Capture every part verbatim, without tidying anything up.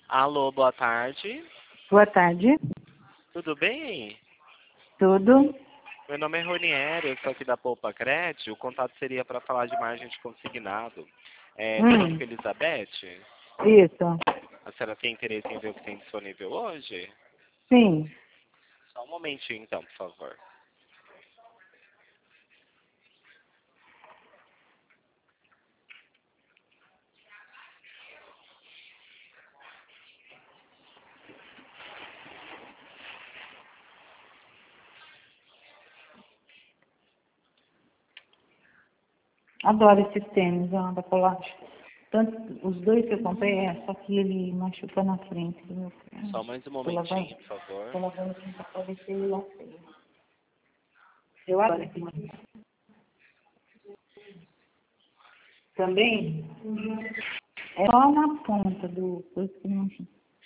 Alô, boa tarde. Boa tarde. Tudo bem? Tudo? Meu nome é Ronieri, eu sou aqui da Poupa Crédito. O contato seria para falar de margem de consignado. É, falando Hum, com Elizabeth, isso. a senhora tem interesse em ver o que tem disponível hoje? Sim. Só um momentinho então, por favor. Adoro esses tênis, ó, da Polache. Tanto, os dois que eu comprei, é, só que ele machucou na frente do meu pé. Só mais um Tô lavando, momentinho, por favor. tô lavando aqui pra ver se ele laceia. Eu adoro esse tênis. Também, é só na ponta do... Por isso que não...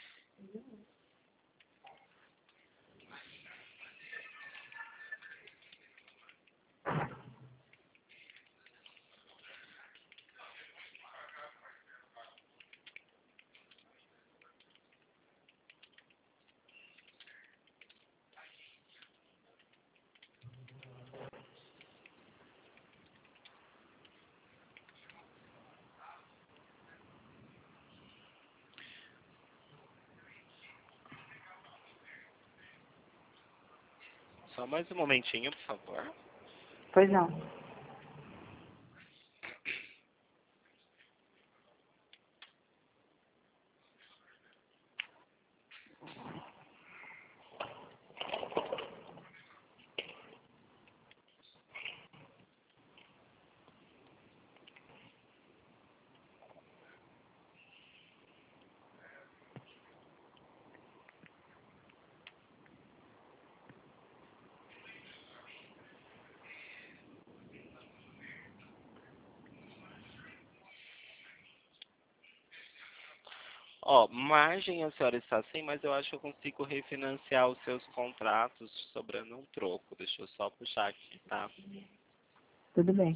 Só mais um momentinho, por favor. Pois não. Ó, margem a senhora está sem, mas eu acho que eu consigo refinanciar os seus contratos sobrando um troco. Deixa eu só puxar aqui, tá? Tudo bem.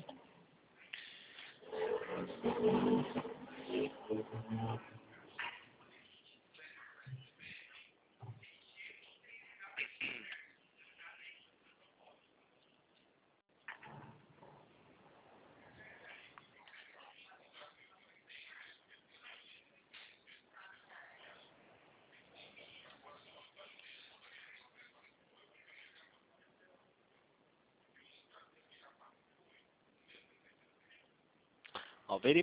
Ó, verificando